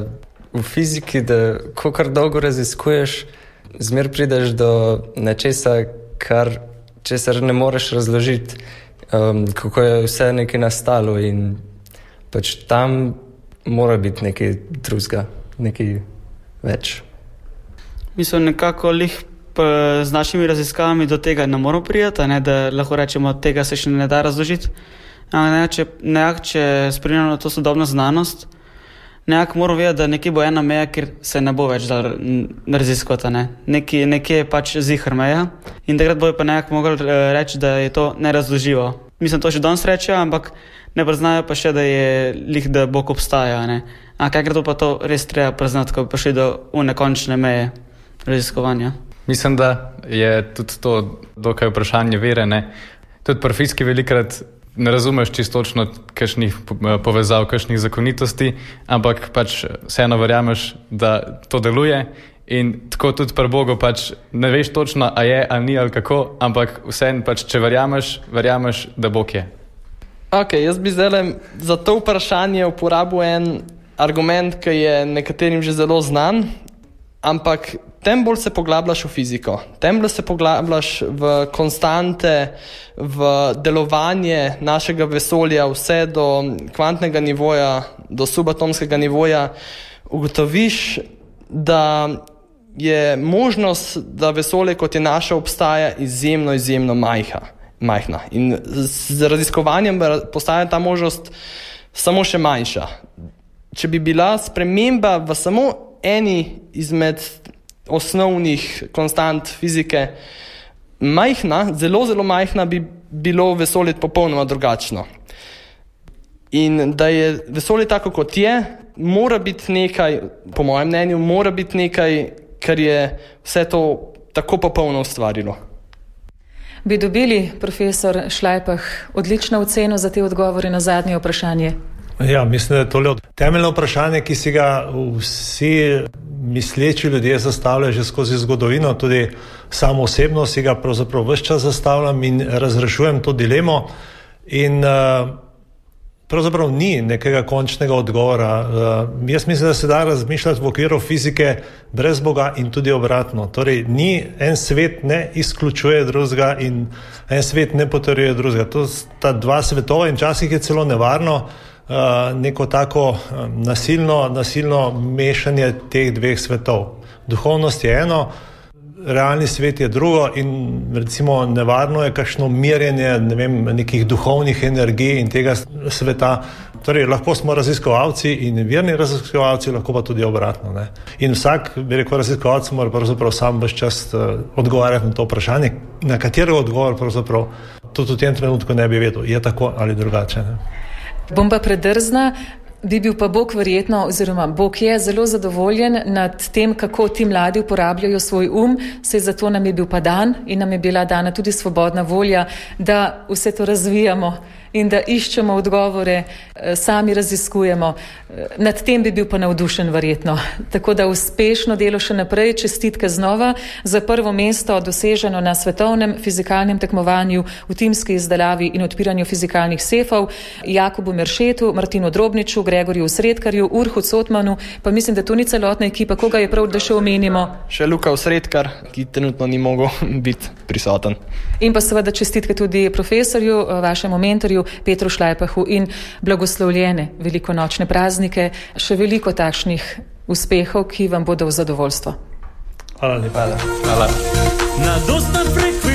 v fiziki, da kolikor dolgo raziskuješ, zmer prideš do nečesa, česar ne moreš razložiti, kako je vse nekaj nastalo in pač tam mora biti nekaj drugega, nekaj več. Mislim, nekako z našimi raziskavami do tega ne moramo prijeti, da lahko rečemo, tega se še ne da razložiti. Če spremljamo to sodobno znanost, nekako moramo vedeti, da nekje bo ena meja, kjer se ne bo več dal raziskovati. Nekje je pač zihr meja in takrat bojo pa nekako mogli reči, da je to nerazloživo. Mislim, to še danes rečejo, ampak ne priznajo pa še, da Bog obstaja. Kakrat pa to res treba priznati, ko bi prišli do nekončne meje raziskovanja. Mislim, da je tudi to dokaj vprašanje vere. Tudi pri fiziki velikrat ne razumeš čistočno kakšnih povezav, kakšnih zakonitosti, ampak pač vseeno verjameš, da to deluje in tako tudi pri Bogu pač ne veš točno, a je, ali ni, ali kako, ampak vseeno pač, če verjameš, da Bog je. Ok, jaz bi zdaj za to vprašanje uporabil en argument, ki je nekaterim že zelo znan, ampak tem bolj se poglabljaš v fiziko, tem bolj se poglabljaš v konstante, v delovanje našega vesolja, vse do kvantnega nivoja, do subatomskega nivoja, ugotoviš, da je možnost, da vesolje, kot je naše, obstaja izjemno, izjemno majhna. In z raziskovanjem postaja ta možnost samo še manjša. Če bi bila sprememba v samo eni izmed osnovnih konstant fizike majhna, zelo, zelo majhna, bi bilo vesolje popolnoma drugačno. In da je vesolje tako, kot je, mora biti nekaj, po mojem mnenju, mora biti nekaj, kar je vse to tako popolno ustvarilo. Bi dobili, profesor Šlajpah, odlično oceno za te odgovore na zadnje vprašanje? Ja, mislim, da je tole temeljno vprašanje, ki si ga vsi misleči ljudje zastavljajo že skozi zgodovino, tudi samo osebno si ga pravzaprav ves čas zastavljam in razrešujem to dilemo in pravzaprav ni nekega končnega odgovora. Jaz mislim, da se da razmišljati v okviru fizike brez Boga in tudi obratno. Torej, en svet ne izključuje drugega in en svet ne potrjuje drugega. To sta dva svetova in včasih je celo nevarno neko tako nasilno mešanje teh dveh svetov. Duhovnost je eno, realni svet je drugo in recimo nevarno je kakšno merjenje, nekih duhovnih energij in tega sveta. Torej, lahko smo raziskovalci in verni raziskovalci, lahko pa tudi obratno. In vsak, bi rekel, raziskovalec mora pravzaprav sam ves čas odgovarjati na to vprašanje, na katero odgovor pravzaprav tudi v tem trenutku ne bi vedel, je tako ali drugače. Bom pa predrzna, bi bil pa Bog verjetno, oziroma Bog je zelo zadovoljen nad tem, kako ti mladi uporabljajo svoj saj zato nam je bil pa dan in nam je bila dana tudi svobodna volja, da vse to razvijamo in da iščemo odgovore, sami raziskujemo. Nad tem bi bil pa navdušen verjetno. Tako da uspešno delo še naprej, čestitke znova za prvo mesto doseženo na svetovnem fizikalnem tekmovanju v timski izdelavi in odpiranju fizikalnih sefov Jakobu Meršetu, Martinu Drobniču, Gregorju Sredkarju, Urhu Cotmanu, pa mislim, da to ni celotna ekipa, koga je prav, da še omenimo. Še Luka Sredkar, ki trenutno ni mogel biti prisoten. In pa seveda čestitke tudi profesorju, vašemu mentorju Petru Šlajpahu in blagoslovljene velikonočne praznike, še veliko takšnih uspehov, ki vam bodo v zadovoljstvo. Hvala lepa. Hvala. Na dosta frekvenci